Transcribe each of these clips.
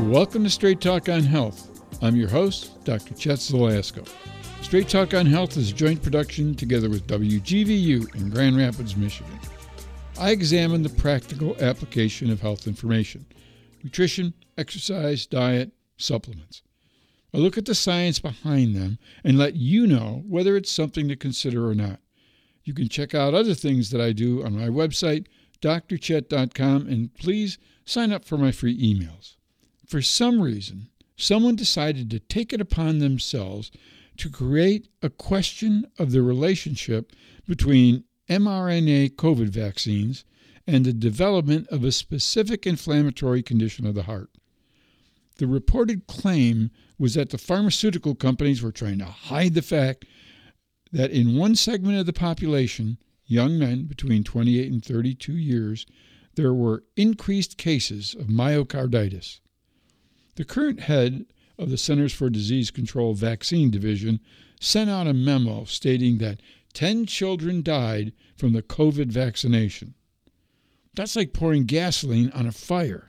Welcome to Straight Talk on Health. I'm your host, Dr. Chet Zalasko. Straight Talk on Health is a joint production together with WGVU in Grand Rapids, Michigan. I examine the practical application of health information: nutrition, exercise, diet, supplements. I look at the science behind them and let you know whether it's something to consider or not. You can check out other things that I do on my website, drchet.com, and please sign up for my free emails. For some reason, someone decided to take it upon themselves to create a question of the relationship between mRNA COVID vaccines and the development of a specific inflammatory condition of the heart. The reported claim was that the pharmaceutical companies were trying to hide the fact that in one segment of the population, young men between 28 and 32 years, there were increased cases of myocarditis. The current head of the Centers for Disease Control Vaccine Division sent out a memo stating that 10 children died from the COVID vaccination. That's like pouring gasoline on a fire.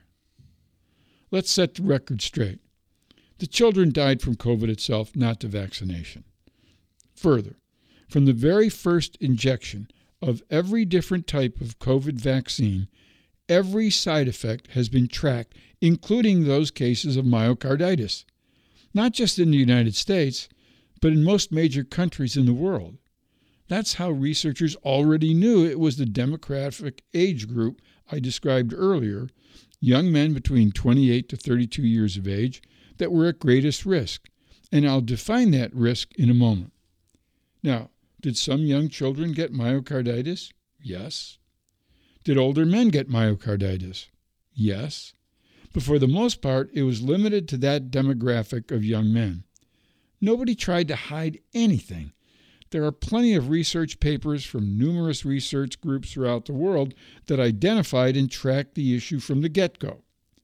Let's set the record straight. The children died from COVID itself, not the vaccination. Further, from the very first injection of every different type of COVID vaccine, every side effect has been tracked, including those cases of myocarditis, not just in the United States, but in most major countries in the world. That's how researchers already knew it was the demographic age group I described earlier, young men between 28 to 32 years of age, that were at greatest risk, and I'll define that risk in a moment. Now, did some young children get myocarditis? Yes. Did older men get myocarditis? Yes. But for the most part, it was limited to that demographic of young men. Nobody tried to hide anything. There are plenty of research papers from numerous research groups throughout the world that identified and tracked the issue from the get-go.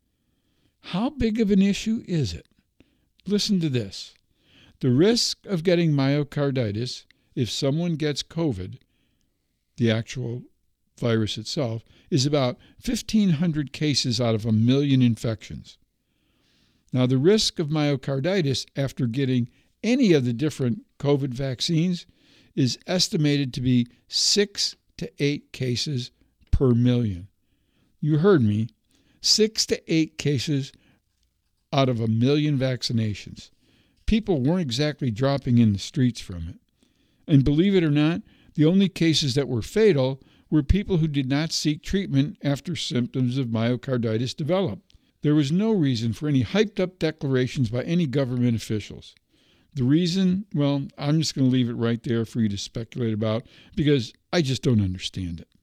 How big of an issue is it? Listen to this. The risk of getting myocarditis if someone gets COVID, the actual virus itself, is about 1,500 cases out of 1 million infections. Now, the risk of myocarditis after getting any of the different COVID vaccines is estimated to be 6 to 8 cases per million. You heard me, 6 to 8 cases out of 1 million vaccinations. People weren't exactly dropping in the streets from it. And believe it or not, the only cases that were fatal were people who did not seek treatment after symptoms of myocarditis developed. There was no reason for any hyped-up declarations by any government officials. The reason, well, I'm just going to leave it right there for you to speculate about because I just don't understand it.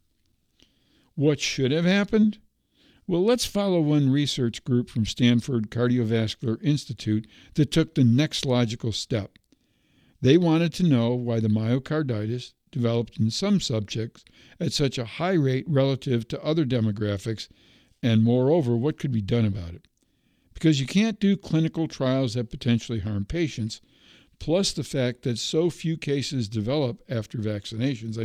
What should have happened? Well, let's follow one research group from Stanford Cardiovascular Institute that took the next logical step. They wanted to know why the myocarditis developed in some subjects at such a high rate relative to other demographics, and moreover, what could be done about it. Because you can't do clinical trials that potentially harm patients, plus the fact that so few cases develop after vaccinations,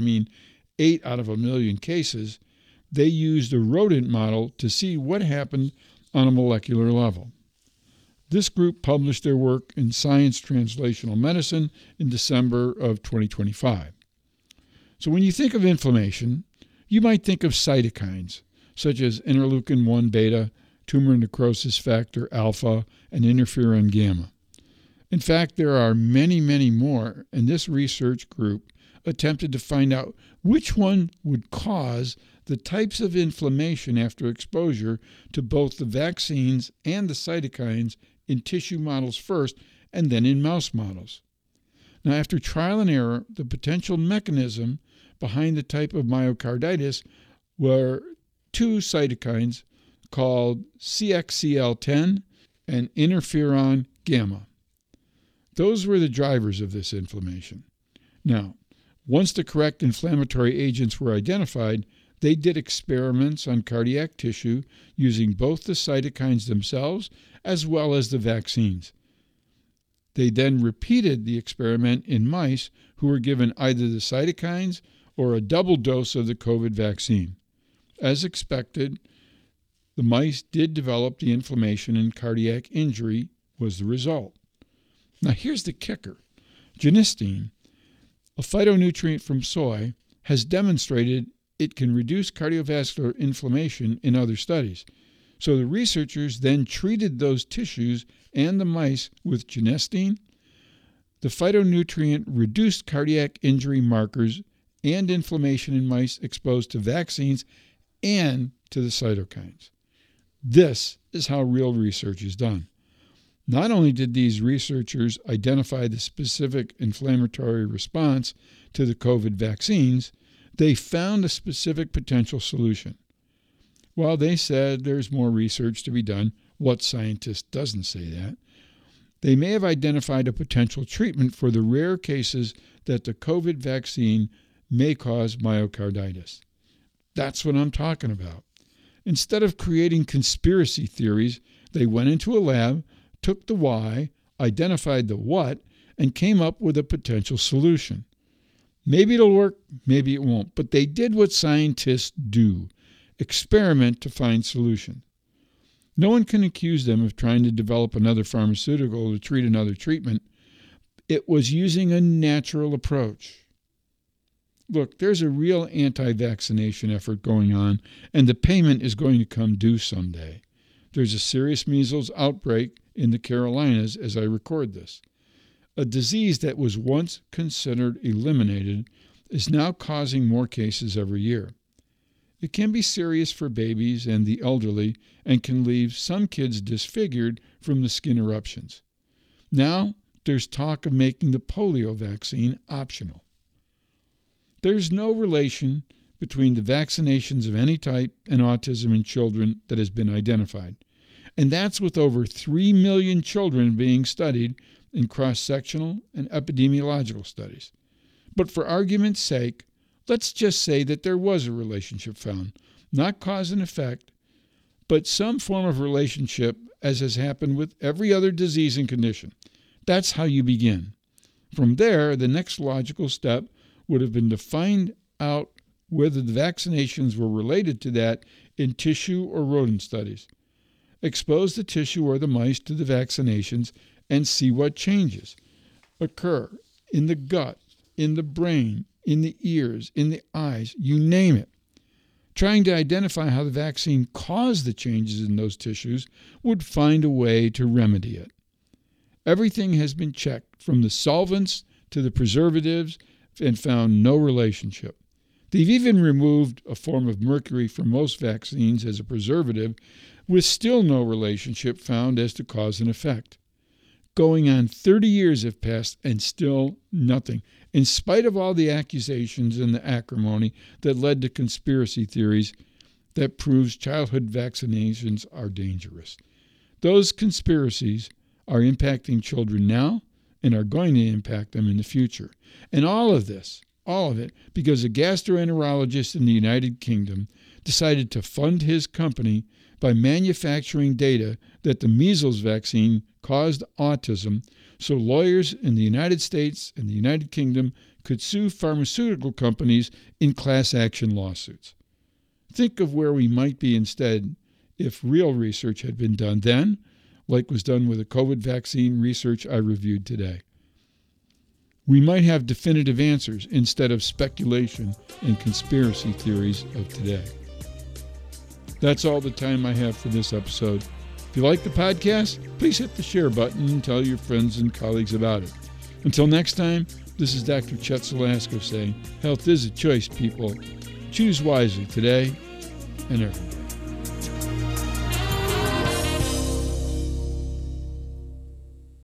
8 out of 1 million cases, they used a rodent model to see what happened on a molecular level. This group published their work in Science Translational Medicine in December of 2025. So when you think of inflammation, you might think of cytokines, such as interleukin-1 beta, tumor necrosis factor alpha, and interferon gamma. In fact, there are many, many more, and this research group attempted to find out which one would cause the types of inflammation after exposure to both the vaccines and the cytokines in tissue models first and then in mouse models. Now, after trial and error, the potential mechanism behind the type of myocarditis were 2 cytokines called CXCL10 and interferon gamma. Those were the drivers of this inflammation. Now, once the correct inflammatory agents were identified, they did experiments on cardiac tissue using both the cytokines themselves as well as the vaccines. They then repeated the experiment in mice who were given either the cytokines or a double dose of the COVID vaccine. As expected, The mice did develop the inflammation, and cardiac injury was the result. Now here's the kicker. Genistein, a phytonutrient from soy, has demonstrated it can reduce cardiovascular inflammation in other studies. So the researchers then treated those tissues and the mice with genistein. The phytonutrient reduced cardiac injury markers and inflammation in mice exposed to vaccines and to the cytokines. This is how real research is done. Not only did these researchers identify the specific inflammatory response to the COVID vaccines, they found a specific potential solution. While they said there's more research to be done, what scientist doesn't say that? They may have identified a potential treatment for the rare cases that the COVID vaccine may cause myocarditis. That's what I'm talking about. Instead of creating conspiracy theories, they went into a lab, took the why, identified the what, and came up with a potential solution. Maybe it'll work, maybe it won't, but they did what scientists do: experiment to find solutions. No one can accuse them of trying to develop another pharmaceutical to treat another treatment. It was using a natural approach. Look, there's a real anti-vaccination effort going on, and the payment is going to come due someday. There's a serious measles outbreak in the Carolinas as I record this. A disease that was once considered eliminated is now causing more cases every year. It can be serious for babies and the elderly and can leave some kids disfigured from the skin eruptions. Now, there's talk of making the polio vaccine optional. There's no relation between the vaccinations of any type and autism in children that has been identified. And that's with over 3 million children being studied in cross-sectional and epidemiological studies. But for argument's sake, let's just say that there was a relationship found, not cause and effect, but some form of relationship, as has happened with every other disease and condition. That's how you begin. From there, the next logical step would have been to find out whether the vaccinations were related to that in tissue or rodent studies. Expose the tissue or the mice to the vaccinations and see what changes occur in the gut, in the brain, in the ears, in the eyes, you name it. Trying to identify how the vaccine caused the changes in those tissues would find a way to remedy it. Everything has been checked, from the solvents to the preservatives, and found no relationship. They've even removed a form of mercury from most vaccines as a preservative, with still no relationship found as to cause and effect. Going on 30 years have passed and still nothing, in spite of all the accusations and the acrimony that led to conspiracy theories that proves childhood vaccinations are dangerous. Those conspiracies are impacting children now and are going to impact them in the future. And all of it, because a gastroenterologist in the United Kingdom decided to fund his company by manufacturing data that the measles vaccine caused autism, so lawyers in the United States and the United Kingdom could sue pharmaceutical companies in class action lawsuits. Think of where we might be instead if real research had been done then, like was done with the COVID vaccine research I reviewed today. We might have definitive answers instead of speculation and conspiracy theories of today. That's all the time I have for this episode. If you like the podcast, please hit the share button and tell your friends and colleagues about it. Until next time, this is Dr. Chet Zalasko saying, health is a choice, people. Choose wisely today and every day.